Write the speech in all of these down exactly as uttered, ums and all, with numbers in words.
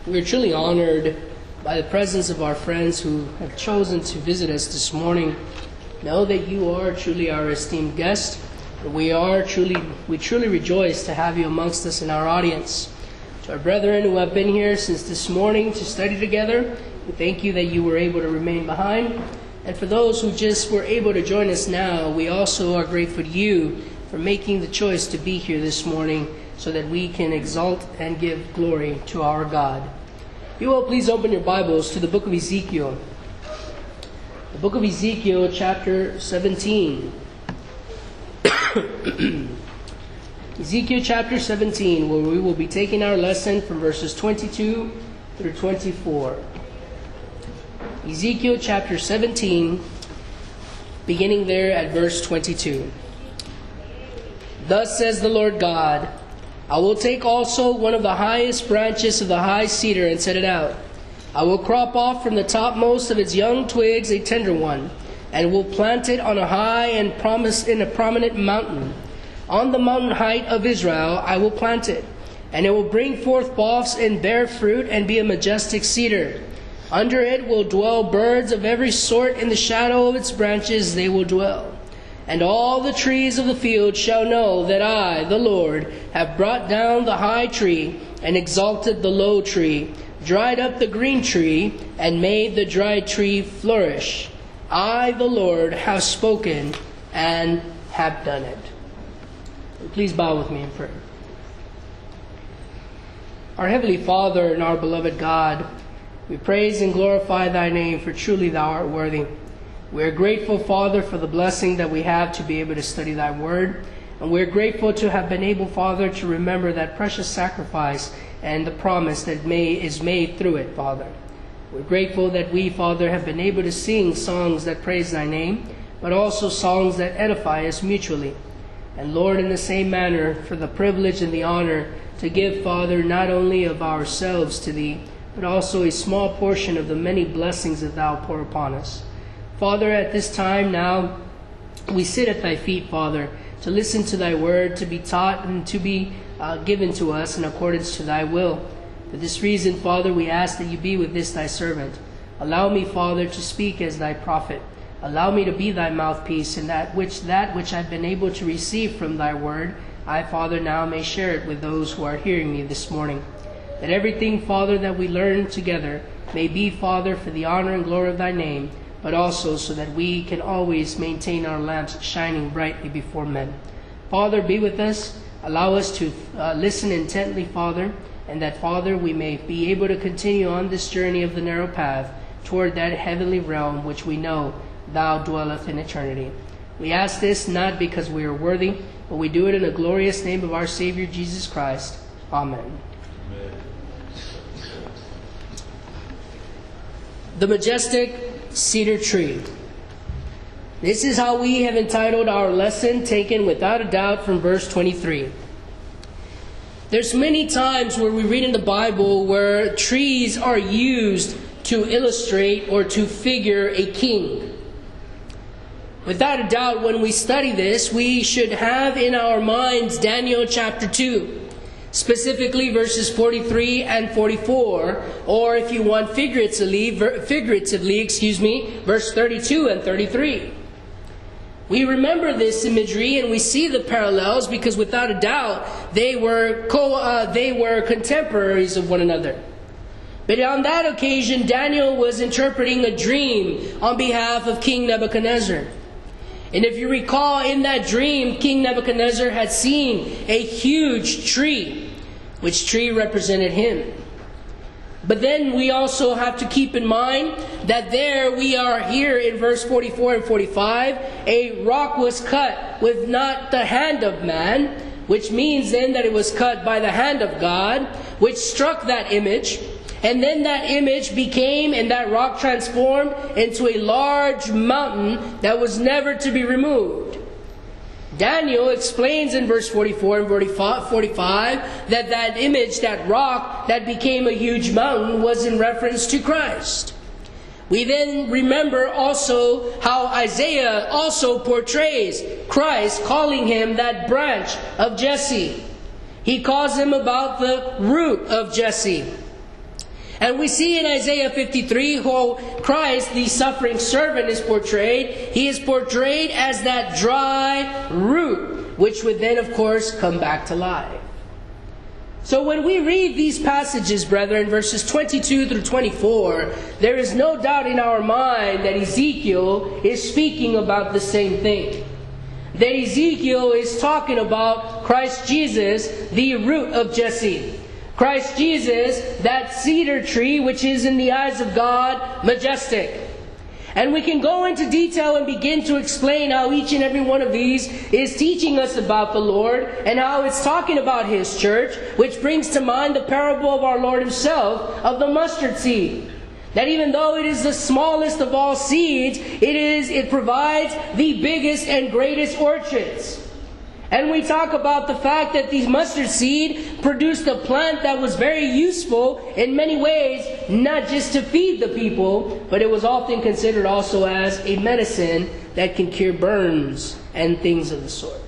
We are truly honored by the presence of our friends who have chosen to visit us this morning. Know that you are truly our esteemed guest. We are truly, we truly rejoice to have you amongst us in our audience. To our brethren who have been here since this morning to study together, we thank you that you were able to remain behind. And for those who just were able to join us now, we also are grateful to you for making the choice to be here this morning so that we can exalt and give glory to our God. You will please open your Bibles to the book of Ezekiel. The book of Ezekiel, chapter seventeen. Ezekiel chapter seventeen, where we will be taking our lesson from verses twenty-two through twenty-four. Ezekiel chapter seventeen, beginning there at verse twenty-two. Thus says the Lord God, I will take also one of the highest branches of the high cedar and set it out. I will crop off from the topmost of its young twigs a tender one, and will plant it on a high and promise in a prominent mountain. On the mountain height of Israel I will plant it, and it will bring forth boughs and bear fruit and be a majestic cedar. Under it will dwell birds of every sort, in the shadow of its branches they will dwell. And all the trees of the field shall know that I, the Lord, have brought down the high tree and exalted the low tree, dried up the green tree, and made the dry tree flourish. I, the Lord, have spoken and have done it. Please bow with me in prayer. Our Heavenly Father and our beloved God, we praise and glorify Thy name, for truly Thou art worthy. We are grateful, Father, for the blessing that we have to be able to study Thy Word. And we are grateful to have been able, Father, to remember that precious sacrifice and the promise that may, is made through it, Father. We're grateful that we, Father, have been able to sing songs that praise Thy name, but also songs that edify us mutually. And Lord, in the same manner, for the privilege and the honor to give, Father, not only of ourselves to Thee, but also a small portion of the many blessings that Thou pour upon us. Father, at this time now, we sit at Thy feet, Father, to listen to Thy word, to be taught and to be uh, given to us in accordance to Thy will. For this reason, Father, we ask that You be with this Thy servant. Allow me, Father, to speak as Thy prophet. Allow me to be Thy mouthpiece, and that which that which I've been able to receive from Thy word, I, Father, now may share it with those who are hearing me this morning. That everything, Father, that we learn together may be, Father, for the honor and glory of Thy name, but also so that we can always maintain our lamps shining brightly before men. Father, be with us. Allow us to uh, listen intently, Father, and that, Father, we may be able to continue on this journey of the narrow path toward that heavenly realm which we know Thou dwelleth in eternity. We ask this not because we are worthy, but we do it in the glorious name of our Savior, Jesus Christ. Amen. Amen. The majestic cedar tree. This is how we have entitled our lesson, taken without a doubt from verse twenty-three. There's many times where we read in the Bible where trees are used to illustrate or to figure a king. Without a doubt, when we study this, we should have in our minds Daniel chapter two. Specifically verses forty-three and forty-four, or if you want figuratively, figuratively, excuse me, verse thirty-two and thirty-three. We remember this imagery and we see the parallels because without a doubt they were co uh, they were contemporaries of one another. But on that occasion, Daniel was interpreting a dream on behalf of King Nebuchadnezzar. And if you recall, in that dream, King Nebuchadnezzar had seen a huge tree, which tree represented him. But then we also have to keep in mind that there we are here in verse forty-four and forty-five, a rock was cut with not the hand of man, which means then that it was cut by the hand of God, which struck that image. And then that image became, and that rock transformed into a large mountain that was never to be removed. Daniel explains in verse forty-four and forty-five that that image, that rock that became a huge mountain, was in reference to Christ. We then remember also how Isaiah also portrays Christ, calling him that branch of Jesse. He calls him about the root of Jesse. And we see in Isaiah fifty-three how Christ, the suffering servant, is portrayed. He is portrayed as that dry root, which would then, of course, come back to life. So when we read these passages, brethren, verses twenty-two through twenty-four, there is no doubt in our mind that Ezekiel is speaking about the same thing. That Ezekiel is talking about Christ Jesus, the root of Jesse. Christ Jesus, that cedar tree which is in the eyes of God majestic. And we can go into detail and begin to explain how each and every one of these is teaching us about the Lord and how it's talking about His church, which brings to mind the parable of our Lord Himself of the mustard seed. That even though it is the smallest of all seeds, it is it provides the biggest and greatest orchards. And we talk about the fact that the mustard seed produced a plant that was very useful in many ways, not just to feed the people, but it was often considered also as a medicine that can cure burns and things of the sort.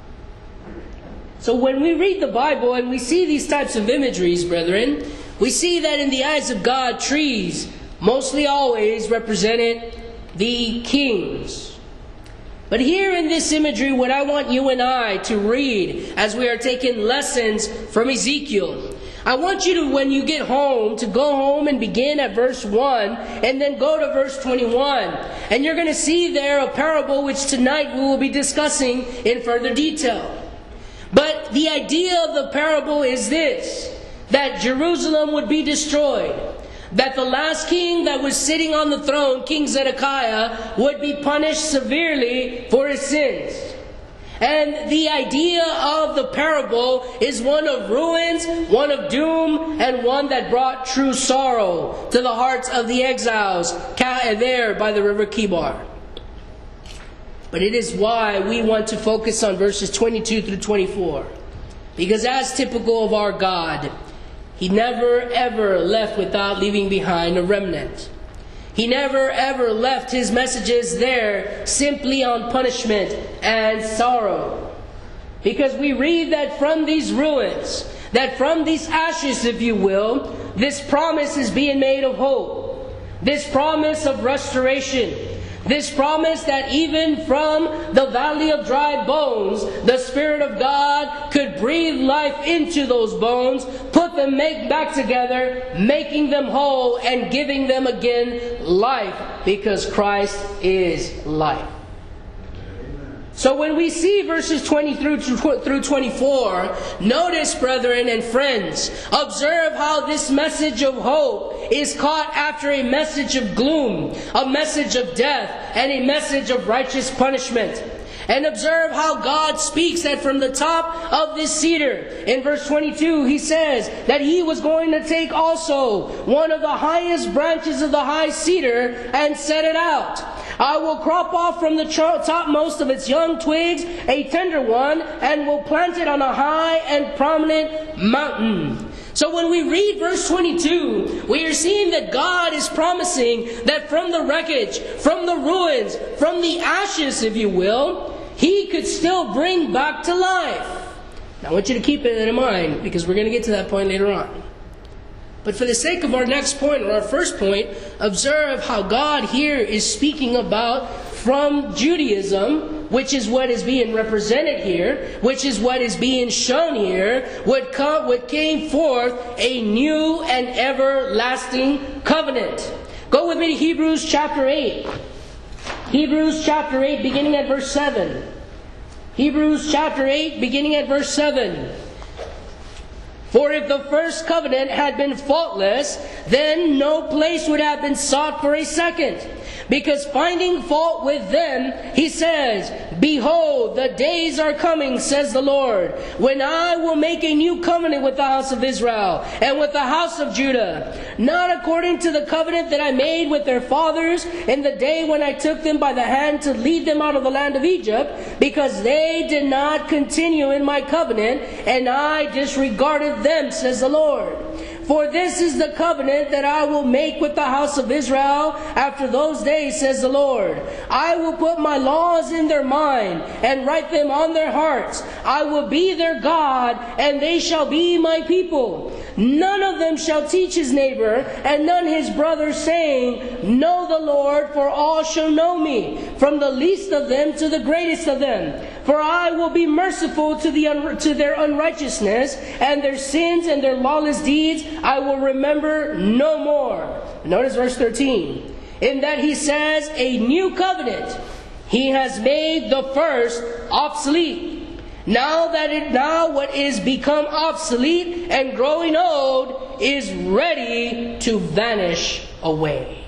So when we read the Bible and we see these types of imageries, brethren, we see that in the eyes of God, trees mostly always represented the kings. But here in this imagery, what I want you and I to read as we are taking lessons from Ezekiel, I want you to, when you get home, to go home and begin at verse one and then go to verse twenty-one. And you're going to see there a parable which tonight we will be discussing in further detail. But the idea of the parable is this, that Jerusalem would be destroyed. That the last king that was sitting on the throne, King Zedekiah, would be punished severely for his sins. And the idea of the parable is one of ruins, one of doom, and one that brought true sorrow to the hearts of the exiles there by the river Kibar. But it is why we want to focus on verses twenty-two through twenty-four. Because as typical of our God, He never ever left without leaving behind a remnant. He never ever left His messages there simply on punishment and sorrow. Because we read that from these ruins, that from these ashes, if you will, this promise is being made of hope. This promise of restoration. This promise that even from the valley of dry bones, the Spirit of God could breathe life into those bones, put them make back together, making them whole and giving them again life, because Christ is life. So when we see verses twenty through twenty-four, notice, brethren and friends, observe how this message of hope is caught after a message of gloom, a message of death, and a message of righteous punishment. And observe how God speaks that from the top of this cedar. In verse twenty-two, He says that He was going to take also one of the highest branches of the high cedar and set it out. I will crop off from the topmost of its young twigs a tender one, and will plant it on a high and prominent mountain. So when we read verse twenty-two, we are seeing that God is promising that from the wreckage, from the ruins, from the ashes, if you will, He could still bring back to life. Now I want you to keep it in mind, because we're going to get to that point later on. But for the sake of our next point, or our first point, observe how God here is speaking about from Judaism, which is what is being represented here, which is what is being shown here, what, come, what came forth a new and everlasting covenant. Go with me to Hebrews chapter eight. Hebrews chapter eight, beginning at verse seven. Hebrews chapter eight, beginning at verse seven. For if the first covenant had been faultless, then no place would have been sought for a second. Because finding fault with them, He says, Behold, the days are coming, says the Lord, when I will make a new covenant with the house of Israel and with the house of Judah, not according to the covenant that I made with their fathers in the day when I took them by the hand to lead them out of the land of Egypt, because they did not continue in my covenant, and I disregarded them, says the Lord. For this is the covenant that I will make with the house of Israel after those days, says the Lord. I will put my laws in their mind and write them on their hearts. I will be their God, and they shall be my people. None of them shall teach his neighbor, and none his brother, saying, Know the Lord, for all shall know me, from the least of them to the greatest of them. For I will be merciful to, the un- to their unrighteousness, and their sins and their lawless deeds I will remember no more. Notice verse thirteen. In that he says, a new covenant. He has made the first obsolete. Now that it now what is become obsolete and growing old is ready to vanish away.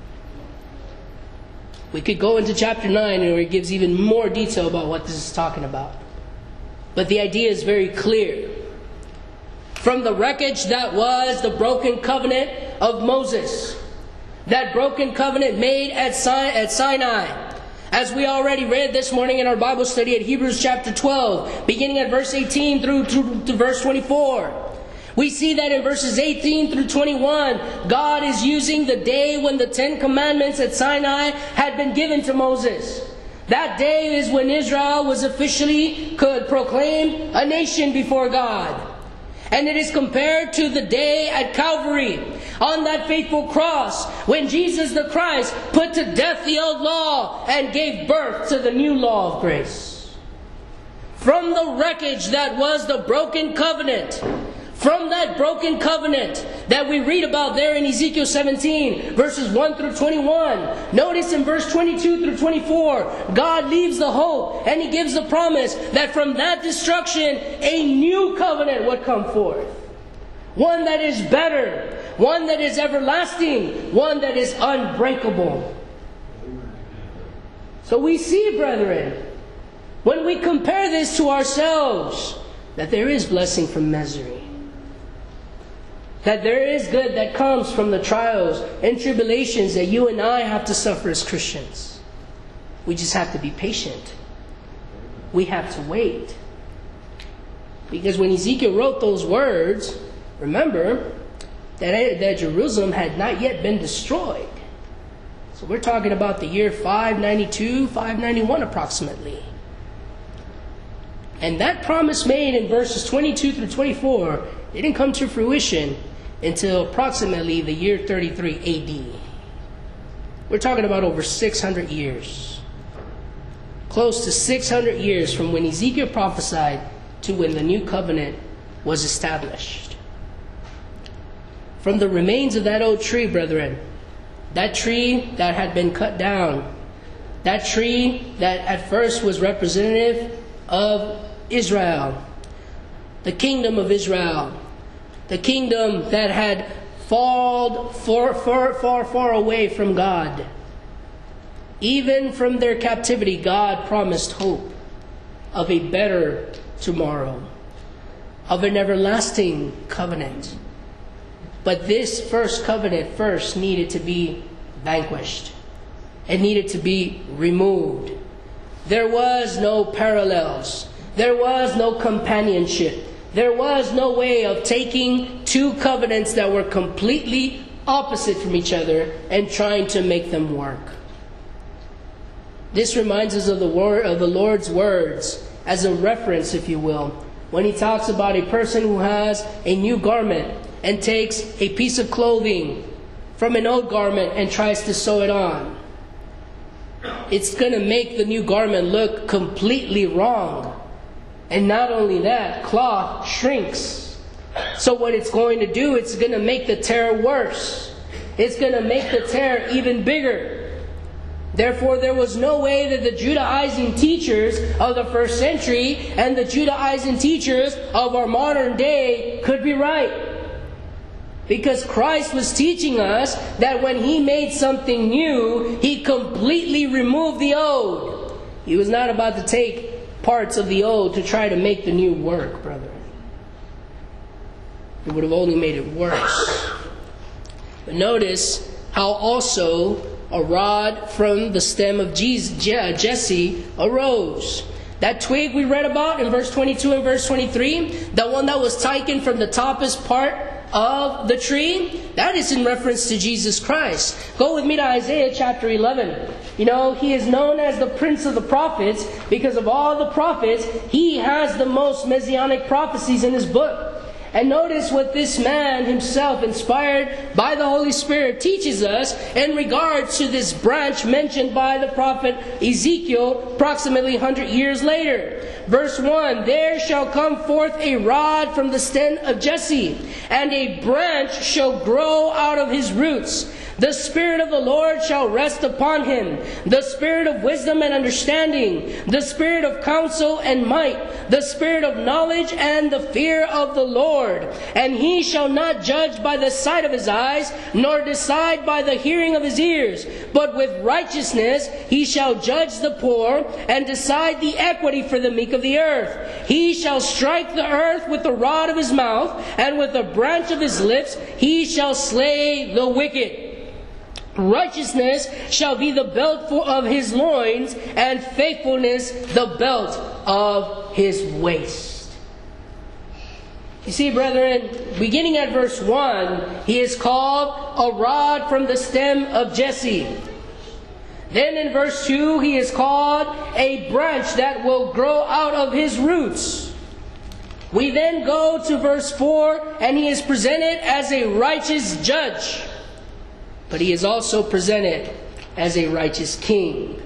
We could go into chapter nine where it gives even more detail about what this is talking about. But the idea is very clear. From the wreckage that was the broken covenant of Moses, that broken covenant made at Sinai, as we already read this morning in our Bible study at Hebrews chapter twelve, beginning at verse eighteen through to, to verse twenty-four. We see that in verses eighteen through twenty-one, God is using the day when the Ten Commandments at Sinai had been given to Moses. That day is when Israel was officially could proclaim a nation before God. And it is compared to the day at Calvary, on that faithful cross, when Jesus the Christ put to death the old law and gave birth to the new law of grace. From the wreckage that was the broken covenant, from that broken covenant that we read about there in Ezekiel seventeen, verses one through twenty-one. Notice in verse twenty-two through twenty-four, God leaves the hope and He gives the promise that from that destruction, a new covenant would come forth. One that is better, one that is everlasting, one that is unbreakable. So we see, brethren, when we compare this to ourselves, that there is blessing from misery. That there is good that comes from the trials and tribulations that you and I have to suffer as Christians. We just have to be patient. We have to wait. Because when Ezekiel wrote those words, remember that, that Jerusalem had not yet been destroyed. So we're talking about the year five ninety-two, five ninety-one approximately. And that promise made in verses twenty-two through twenty-four didn't come to fruition until approximately the year thirty-three A D. We're talking about over six hundred years. Close to six hundred years from when Ezekiel prophesied to when the new covenant was established. From the remains of that old tree, brethren, that tree that had been cut down, that tree that at first was representative of Israel, the kingdom of Israel, the kingdom that had fallen far, far, far, far away from God. Even from their captivity, God promised hope of a better tomorrow, of an everlasting covenant. But this first covenant first needed to be vanquished. It needed to be removed. There was no parallels. There was no companionship. There was no way of taking two covenants that were completely opposite from each other and trying to make them work. This reminds us of the word of the Lord's words as a reference, if you will, when He talks about a person who has a new garment and takes a piece of clothing from an old garment and tries to sew it on. It's going to make the new garment look completely wrong. And not only that, cloth shrinks. So what it's going to do, it's going to make the tear worse. It's going to make the tear even bigger. Therefore, there was no way that the Judaizing teachers of the first century and the Judaizing teachers of our modern day could be right. Because Christ was teaching us that when He made something new, He completely removed the old. He was not about to take parts of the old to try to make the new work, brethren. It would have only made it worse. But notice how also a rod from the stem of Jesse arose. That twig we read about in verse twenty-two and verse twenty-three, the one that was taken from the toppest part of the tree, that is in reference to Jesus Christ. Go with me to Isaiah chapter eleven. You know, He is known as the Prince of the Prophets because of all the prophets. He has the most messianic prophecies in His book. And notice what this man himself, inspired by the Holy Spirit, teaches us in regards to this branch mentioned by the prophet Ezekiel approximately one hundred years later. Verse one, "There shall come forth a rod from the stem of Jesse, and a branch shall grow out of his roots. The Spirit of the Lord shall rest upon him, the Spirit of wisdom and understanding, the Spirit of counsel and might, the Spirit of knowledge and the fear of the Lord. And he shall not judge by the sight of his eyes, nor decide by the hearing of his ears. But with righteousness he shall judge the poor, and decide the equity for the meek of the earth. He shall strike the earth with the rod of his mouth, and with the branch of his lips he shall slay the wicked. Righteousness shall be the belt for, of his loins, and faithfulness the belt of his waist." You see, brethren, beginning at verse one, he is called a rod from the stem of Jesse. Then in verse two, he is called a branch that will grow out of his roots. We then go to verse four, and he is presented as a righteous judge. But he is also presented as a righteous king.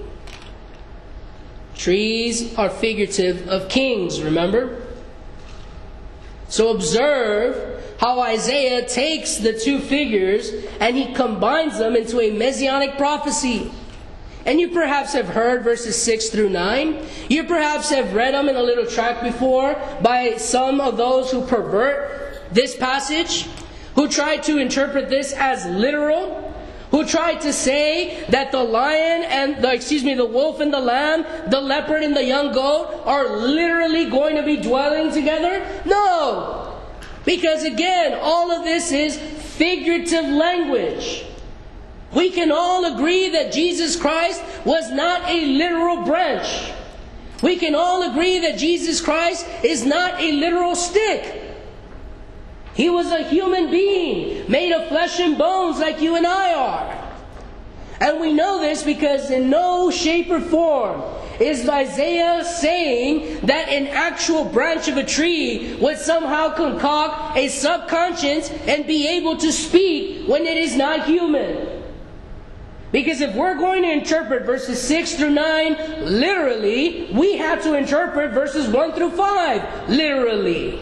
Trees are figurative of kings, remember? So observe how Isaiah takes the two figures and he combines them into a messianic prophecy. And you perhaps have heard verses six through nine. You perhaps have read them in a little tract before by some of those who pervert this passage, who try to interpret this as literal, who tried to say that the lion and the, excuse me, the wolf and the lamb, the leopard and the young goat are literally going to be dwelling together? No! Because again, all of this is figurative language. We can all agree that Jesus Christ was not a literal branch. We can all agree that Jesus Christ is not a literal stick. He was a human being, made of flesh and bones like you and I are. And we know this because in no shape or form is Isaiah saying that an actual branch of a tree would somehow concoct a subconscious and be able to speak when it is not human. Because if we're going to interpret verses six through nine literally, we have to interpret verses one through five literally.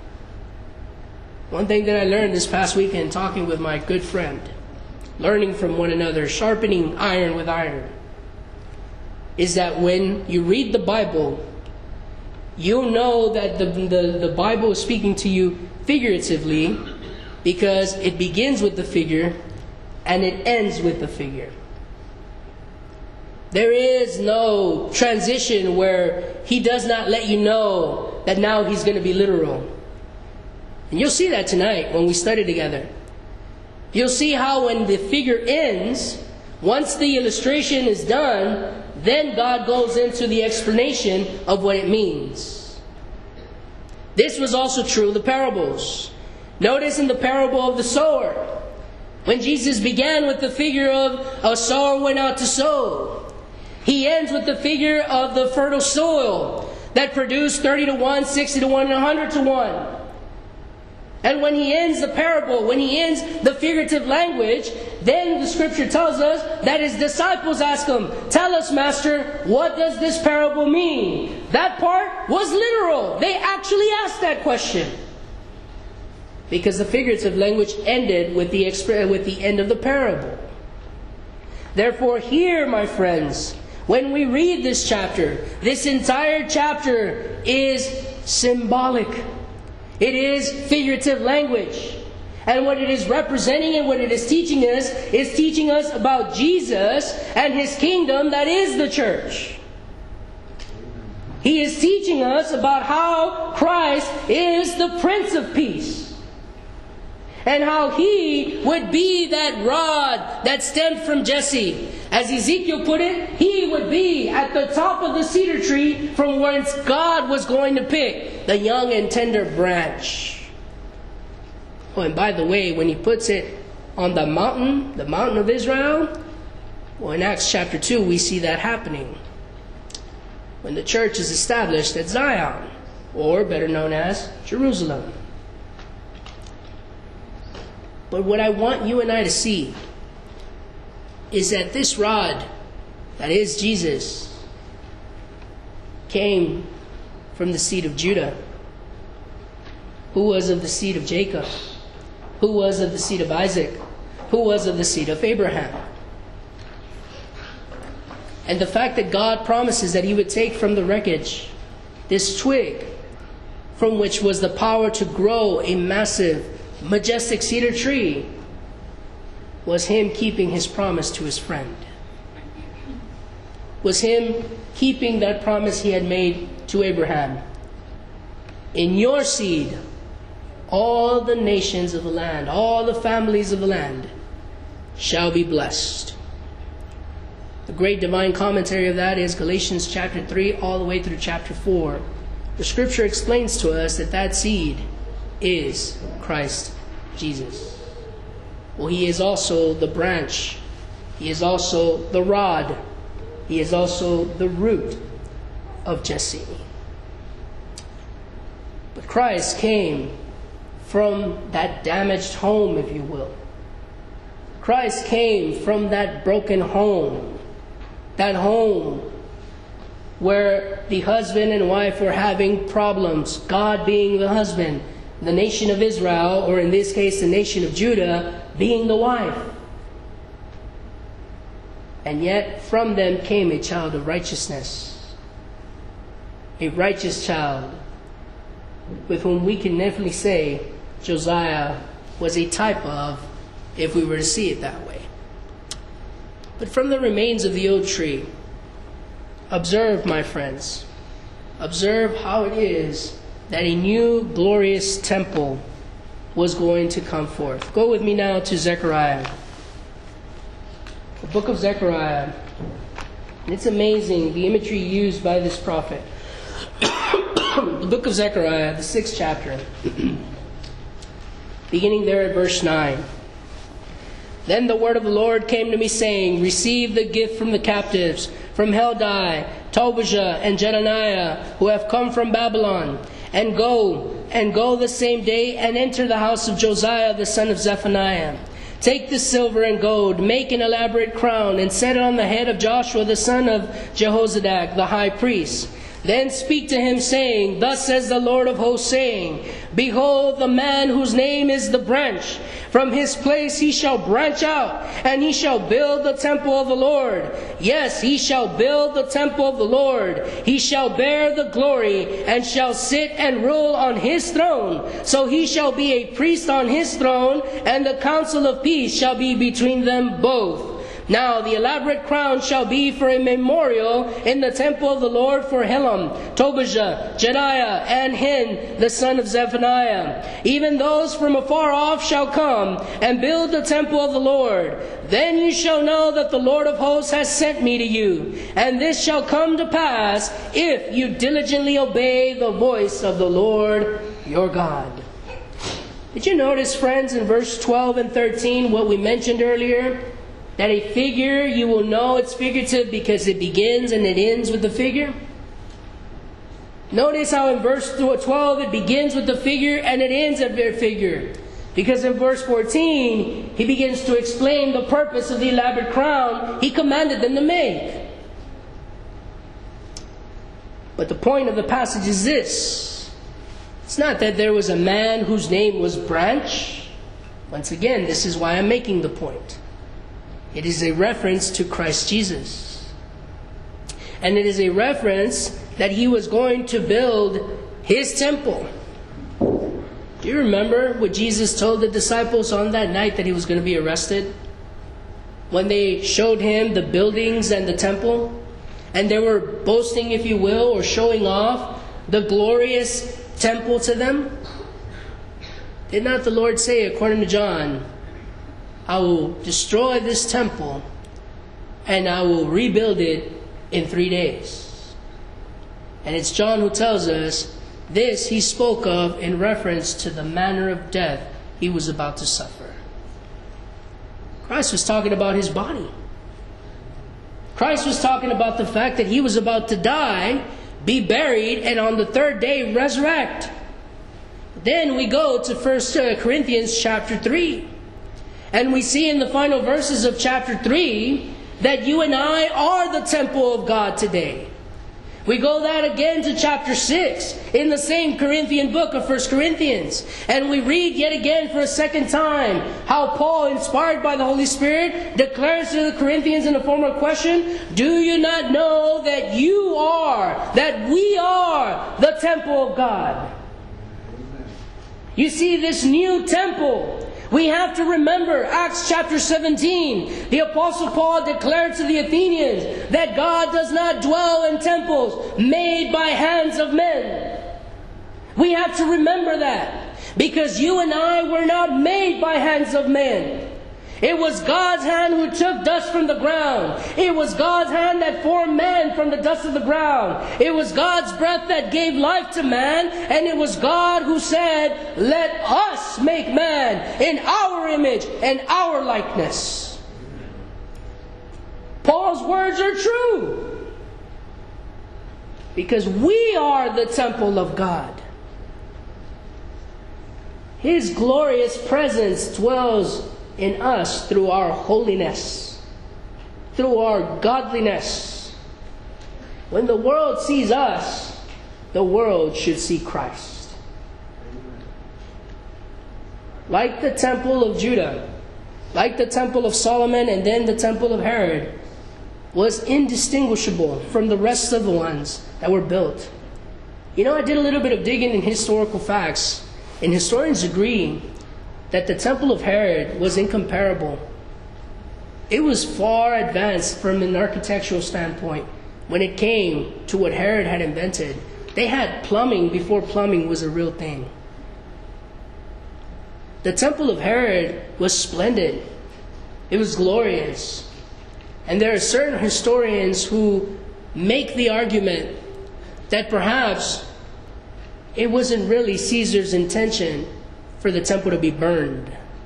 One thing that I learned this past weekend talking with my good friend, learning from one another, sharpening iron with iron, is that when you read the Bible, you'll know that the, the, the Bible is speaking to you figuratively because it begins with the figure and it ends with the figure. There is no transition where he does not let you know that now he's going to be literal. And you'll see that tonight when we study together. You'll see how when the figure ends, once the illustration is done, then God goes into the explanation of what it means. This was also true of the parables. Notice in the parable of the sower, when Jesus began with the figure of a sower went out to sow, he ends with the figure of the fertile soil that produced thirty to one, sixty to one, and one hundred to one. And when he ends the parable, when he ends the figurative language, then the scripture tells us that his disciples ask him, "Tell us, Master, what does this parable mean?" That part was literal. They actually asked that question. Because the figurative language ended with the, exp- with the end of the parable. Therefore, here, my friends, when we read this chapter, this entire chapter is symbolic. It is figurative language. And what it is representing and what it is teaching us is teaching us about Jesus and His kingdom that is the church. He is teaching us about how Christ is the Prince of Peace. And how He would be that rod that stemmed from Jesse. As Ezekiel put it, He would be at the top of the cedar tree from whence God was going to pick the young and tender branch. Oh, and by the way, when He puts it on the mountain, the mountain of Israel, well, in Acts chapter two, we see that happening. When the church is established at Zion, or better known as Jerusalem. But what I want you and I to see is that this rod, that is Jesus, came from the seed of Judah, who was of the seed of Jacob, who was of the seed of Isaac, who was of the seed of Abraham. And the fact that God promises that he would take from the wreckage this twig from which was the power to grow a massive, majestic cedar tree was him keeping his promise to his friend. Was him keeping that promise he had made to Abraham. In your seed, all the nations of the land, all the families of the land shall be blessed. The great divine commentary of that is Galatians chapter three all the way through chapter four. The scripture explains to us that that seed is Christ Jesus. Well, he is also the branch. He is also the rod. He is also the root of Jesse. But Christ came from that damaged home, if you will. Christ came from that broken home. That home where the husband and wife were having problems. God being the husband, the nation of Israel, or in this case the nation of Judah, being the wife. And yet from them came a child of righteousness. A righteous child with whom we can definitely say Josiah was a type of, if we were to see it that way. But from the remains of the old tree, observe, my friends, observe how it is that a new glorious temple was going to come forth. Go with me now to Zechariah. The book of Zechariah. It's amazing the imagery used by this prophet. The book of Zechariah, the sixth chapter, beginning there at verse nine. Then the word of the Lord came to me, saying, receive the gift from the captives, from Heldai, Tobijah, and Jedaniah, who have come from Babylon, and go, and go the same day, and enter the house of Josiah the son of Zephaniah. Take the silver and gold, make an elaborate crown, and set it on the head of Joshua the son of Jehozadak, the high priest. Then speak to him, saying, thus says the Lord of hosts, saying, behold, the man whose name is the branch. From his place he shall branch out, and he shall build the temple of the Lord. Yes, he shall build the temple of the Lord. He shall bear the glory, and shall sit and rule on his throne. So he shall be a priest on his throne, and the council of peace shall be between them both. Now the elaborate crown shall be for a memorial in the temple of the Lord for Helem, Tobijah, Jediah, and Hin, the son of Zephaniah. Even those from afar off shall come and build the temple of the Lord. Then you shall know that the Lord of hosts has sent me to you. And this shall come to pass if you diligently obey the voice of the Lord your God. Did you notice, friends, in verse twelve and thirteen, what we mentioned earlier? That a figure, you will know it's figurative because it begins and it ends with the figure. Notice how in verse twelve it begins with the figure and it ends at their figure. Because in verse fourteen, he begins to explain the purpose of the elaborate crown he commanded them to make. But the point of the passage is this. It's not that there was a man whose name was Branch. Once again, this is why I'm making the point. It is a reference to Christ Jesus. And it is a reference that he was going to build his temple. Do you remember what Jesus told the disciples on that night that he was going to be arrested? When they showed him the buildings and the temple, and they were boasting, if you will, or showing off the glorious temple to them? Did not the Lord say, according to John, I will destroy this temple and I will rebuild it in three days. And it's John who tells us this he spoke of in reference to the manner of death he was about to suffer. Christ was talking about his body. Christ was talking about the fact that he was about to die, be buried, and on the third day resurrect. Then we go to First Corinthians chapter three. And we see in the final verses of chapter three that you and I are the temple of God today. We go that again to chapter six in the same Corinthian book of First Corinthians. And we read yet again for a second time how Paul, inspired by the Holy Spirit, declares to the Corinthians in the form of question, do you not know that you are, that we are the temple of God? You see, this new temple, we have to remember Acts chapter seventeen. The Apostle Paul declared to the Athenians that God does not dwell in temples made by hands of men. We have to remember that, because you and I were not made by hands of men. It was God's hand who took dust from the ground. It was God's hand that formed man from the dust of the ground. It was God's breath that gave life to man. And it was God who said, let us make man in our image and our likeness. Paul's words are true, because we are the temple of God. His glorious presence dwells in us through our holiness, through our godliness. When the world sees us, the world should see Christ. Like the temple of Judah, like the temple of Solomon, and then the temple of Herod, was indistinguishable from the rest of the ones that were built. You know, I did a little bit of digging in historical facts, and historians agree that the temple of Herod was incomparable. It was far advanced from an architectural standpoint when it came to what Herod had invented. They had plumbing before plumbing was a real thing. The temple of Herod was splendid. It was glorious. And there are certain historians who make the argument that perhaps it wasn't really Caesar's intention for the temple to be burned.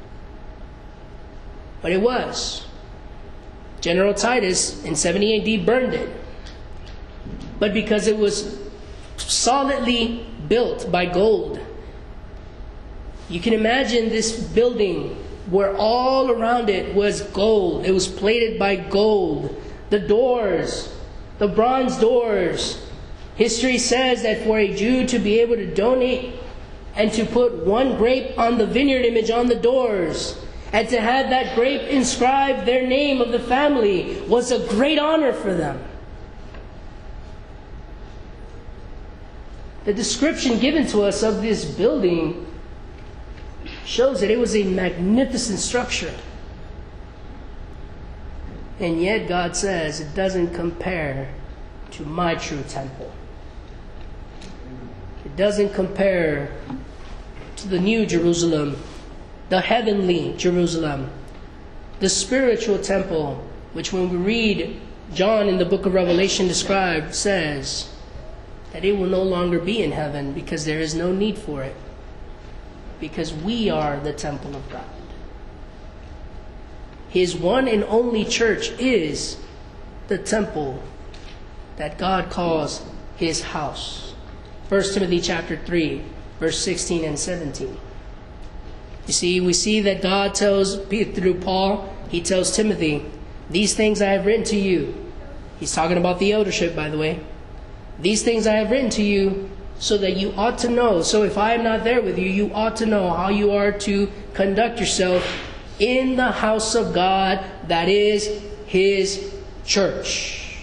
But it was. General Titus in seventy A D burned it. But because it was solidly built by gold. You can imagine this building where all around it was gold. It was plated by gold. The doors, the bronze doors. History says that for a Jew to be able to donate and to put one grape on the vineyard image on the doors, and to have that grape inscribe their name of the family, was a great honor for them. The description given to us of this building shows that it was a magnificent structure. And yet God says it doesn't compare to my true temple. It doesn't compare to the new Jerusalem, the heavenly Jerusalem, the spiritual temple, which when we read John in the book of Revelation described, says that it will no longer be in heaven because there is no need for it, because we are the temple of God. His one and only church is the temple that God calls His house. First Timothy chapter three, verse sixteen and seventeen. You see, we see that God tells, through Paul, He tells Timothy, these things I have written to you. He's talking about the eldership, by the way. These things I have written to you so that you ought to know. So if I am not there with you, you ought to know how you are to conduct yourself in the house of God, that is His church.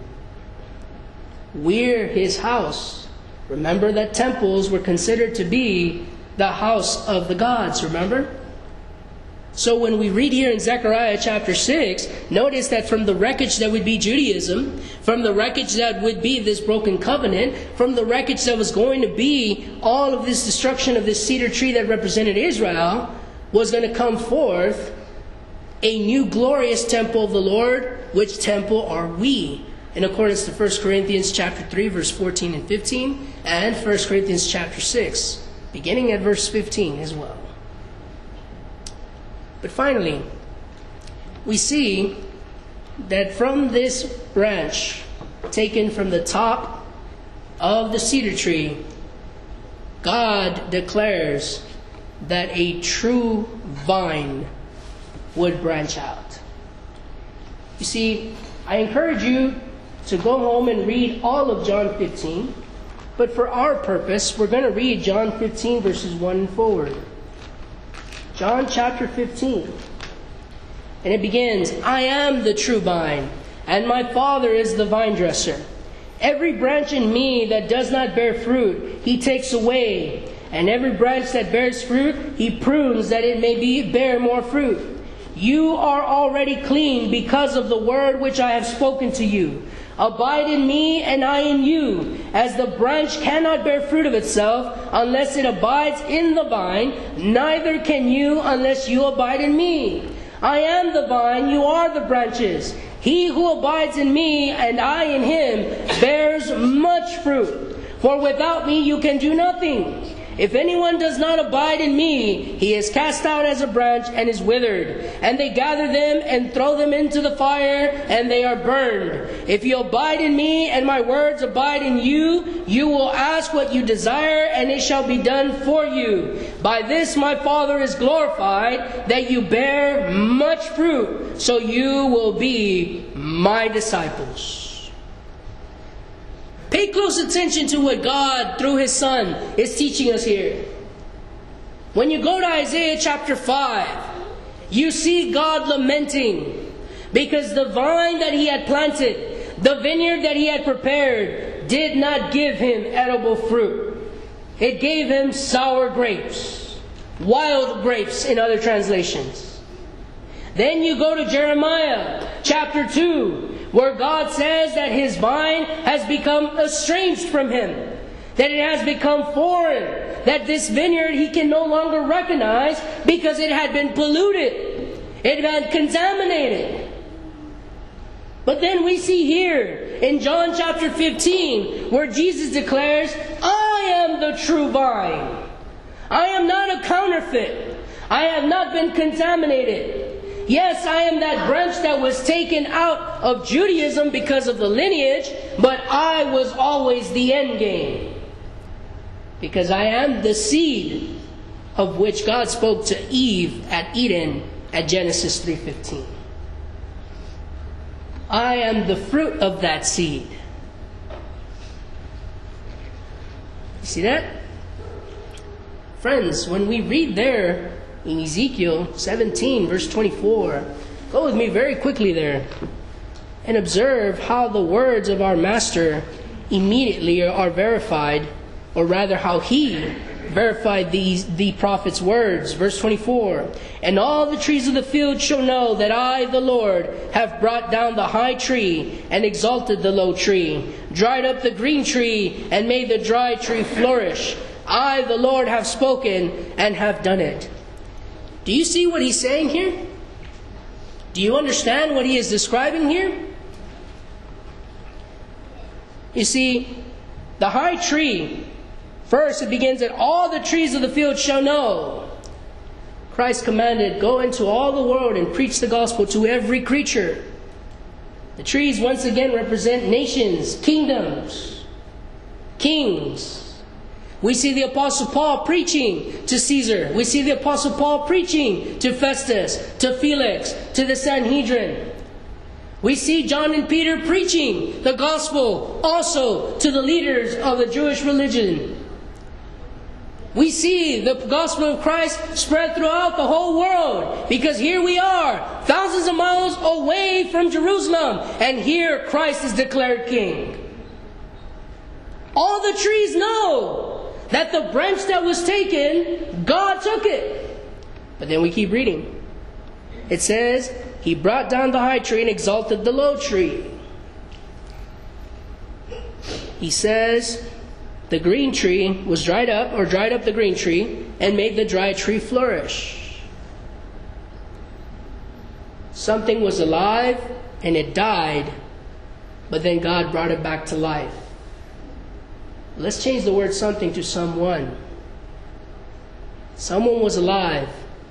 We're His house. Remember that temples were considered to be the house of the gods, remember? So when we read here in Zechariah chapter six, notice that from the wreckage that would be Judaism, from the wreckage that would be this broken covenant, from the wreckage that was going to be all of this destruction of this cedar tree that represented Israel, was going to come forth a new glorious temple of the Lord. Which temple are we? In accordance to First Corinthians chapter three, verse fourteen and fifteen, and First Corinthians chapter six, beginning at verse fifteen as well. But finally, we see that from this branch taken from the top of the cedar tree, God declares that a true vine would branch out. You see, I encourage you to go home and read all of John fifteen. But for our purpose, we're going to read John fifteen, verses one and forward. John chapter fifteen. And it begins, I am the true vine, and my Father is the vine dresser. Every branch in me that does not bear fruit, he takes away. And every branch that bears fruit, he prunes that it may be bear more fruit. You are already clean because of the word which I have spoken to you. Abide in me, and I in you. As the branch cannot bear fruit of itself unless it abides in the vine, neither can you unless you abide in me. I am the vine, you are the branches. He who abides in me, and I in him, bears much fruit. For without me you can do nothing. If anyone does not abide in me, he is cast out as a branch and is withered. And they gather them and throw them into the fire, and they are burned. If you abide in me, and my words abide in you, you will ask what you desire, and it shall be done for you. By this my Father is glorified, that you bear much fruit, so you will be my disciples. Pay close attention to what God, through His Son, is teaching us here. When you go to Isaiah chapter five, you see God lamenting because the vine that He had planted, the vineyard that He had prepared, did not give Him edible fruit. It gave Him sour grapes, wild grapes in other translations. Then you go to Jeremiah chapter two, where God says that His vine has become estranged from Him, that it has become foreign, that this vineyard He can no longer recognize because it had been polluted, it had contaminated. But then we see here in John chapter fifteen, where Jesus declares, I am the true vine. I am not a counterfeit. I have not been contaminated. Yes, I am that branch that was taken out of Judaism because of the lineage, but I was always the end game. Because I am the seed of which God spoke to Eve at Eden at Genesis three fifteen. I am the fruit of that seed. You see that? Friends, when we read there in Ezekiel seventeen, verse twenty-four, go with me very quickly there and observe how the words of our Master immediately are verified, or rather how He verified these the prophet's words. Verse twenty-four, and all the trees of the field shall know that I, the Lord, have brought down the high tree and exalted the low tree, dried up the green tree and made the dry tree flourish. I, the Lord, have spoken and have done it. Do you see what He's saying here? Do you understand what He is describing here? You see, the high tree, first it begins that all the trees of the field shall know. Christ commanded, go into all the world and preach the gospel to every creature. The trees once again represent nations, kingdoms, kings. We see the Apostle Paul preaching to Caesar. We see the Apostle Paul preaching to Festus, to Felix, to the Sanhedrin. We see John and Peter preaching the gospel also to the leaders of the Jewish religion. We see the gospel of Christ spread throughout the whole world, because here we are, thousands of miles away from Jerusalem, and here Christ is declared king. All the trees know that the branch that was taken, God took it. But then we keep reading. It says, He brought down the high tree and exalted the low tree. He says, the green tree was dried up, or dried up the green tree, and made the dry tree flourish. Something was alive, and it died, but then God brought it back to life. Let's change the word something to someone. Someone was alive.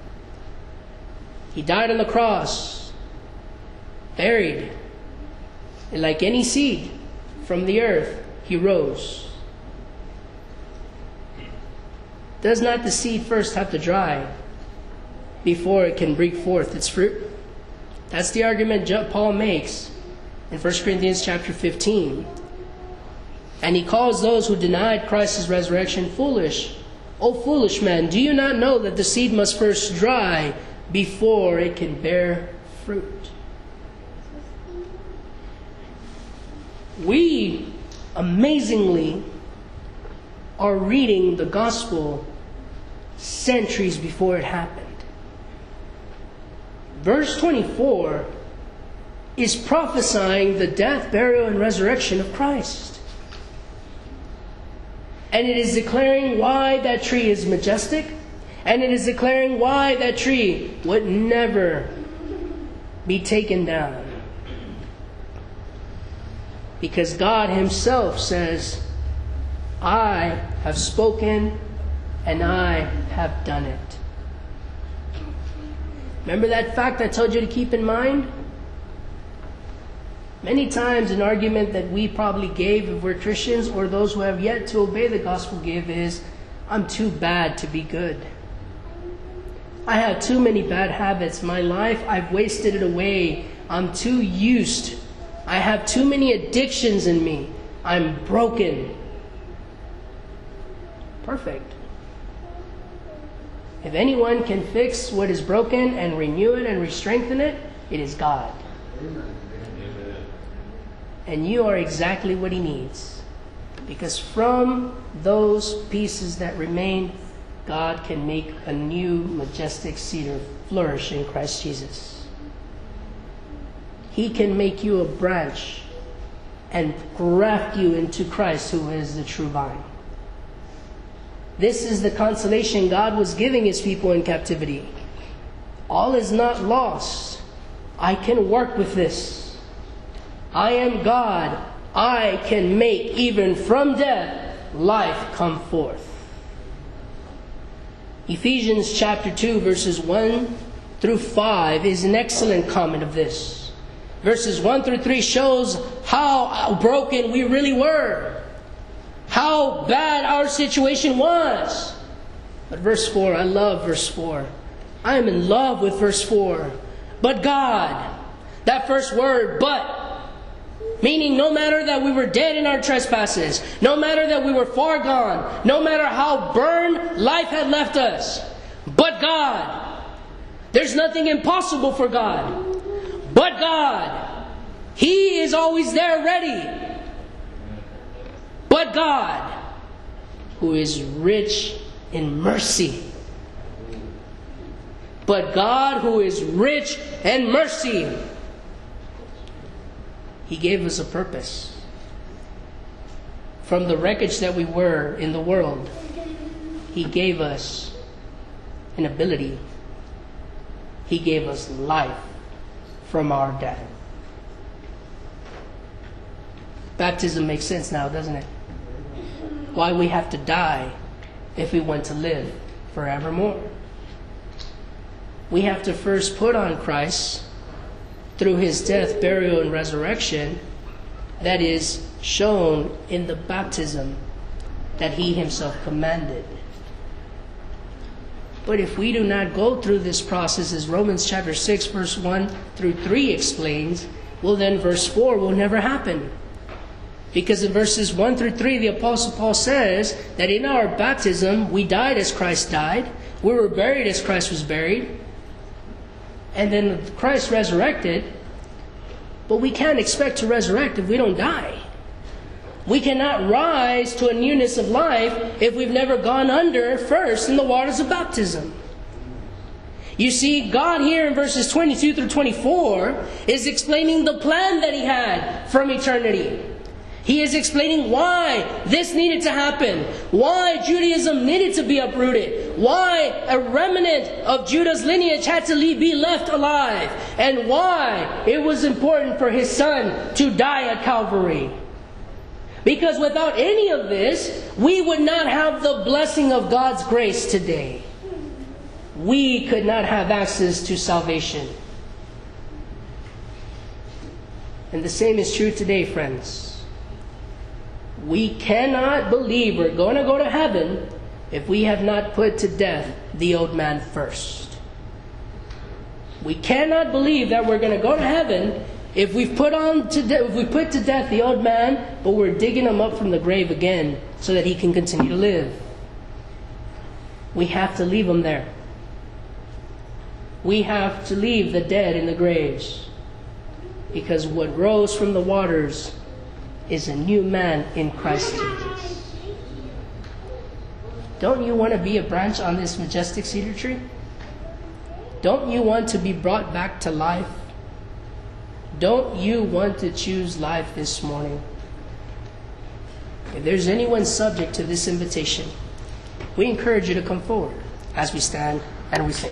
He died on the cross, buried, and like any seed from the earth, He rose. Does not the seed first have to dry? before it can bring forth its fruit. That's the argument Paul makes in First Corinthians chapter fifteen. And he calls those who denied Christ's resurrection foolish. O foolish man, do you not know that the seed must first dry before it can bear fruit? We, amazingly, are reading the gospel centuries before it happened. Verse twenty-four is prophesying the death, burial, and resurrection of Christ. And it is declaring why that tree is majestic. And it is declaring why that tree would never be taken down. Because God Himself says, I have spoken and I have done it. Remember that fact I told you to keep in mind? Many times an argument that we probably gave if we're Christians or those who have yet to obey the gospel give is, I'm too bad to be good. I have too many bad habits. My life, I've wasted it away. I'm too used. I have too many addictions in me. I'm broken. Perfect. If anyone can fix what is broken and renew it and re-strengthen it, it is God. Amen. And you are exactly what He needs. Because from those pieces that remain, God can make a new majestic cedar flourish in Christ Jesus. He can make you a branch and graft you into Christ, who is the true vine. This is the consolation God was giving His people in captivity. All is not lost. I can work with this. I am God. I can make even from death life come forth. Ephesians chapter two verses one through five is an excellent comment of this. Verses one through three shows how broken we really were. How bad our situation was. But verse four, I love verse four. I am in love with verse four. But God, that first word, but, meaning no matter that we were dead in our trespasses, no matter that we were far gone, no matter how burned life had left us, but God, there's nothing impossible for God. But God, He is always there ready. But God, who is rich in mercy. But God, who is rich in mercy. He gave us a purpose. From the wreckage that we were in the world, He gave us an ability. He gave us life from our death. Baptism makes sense now, doesn't it? Why we have to die if we want to live forevermore. We have to first put on Christ through His death, burial, and resurrection, that is shown in the baptism that He Himself commanded. But if we do not go through this process, as Romans chapter six, verse one through three explains, well then verse four will never happen. Because in verses one through three, the Apostle Paul says that in our baptism, we died as Christ died. We were buried as Christ was buried. And then Christ resurrected. But we can't expect to resurrect if we don't die. We cannot rise to a newness of life if we've never gone under first in the waters of baptism. You see, God here in verses twenty-two through twenty-four is explaining the plan that He had from eternity. He is explaining why this needed to happen, why Judaism needed to be uprooted, why a remnant of Judah's lineage had to be left alive, and why it was important for His Son to die at Calvary. Because without any of this, we would not have the blessing of God's grace today. We could not have access to salvation. And the same is true today, friends. We cannot believe we're going to go to heaven if we have not put to death the old man first. We cannot believe that we're going to go to heaven if we've put on to de- if we put to death the old man, but we're digging him up from the grave again so that he can continue to live. We have to leave him there. We have to leave the dead in the graves, because what rose from the waters is a new man in Christ Jesus. Don't you want to be a branch on this majestic cedar tree? Don't you want to be brought back to life? Don't you want to choose life this morning? If there's anyone subject to this invitation, we encourage you to come forward as we stand and we sing.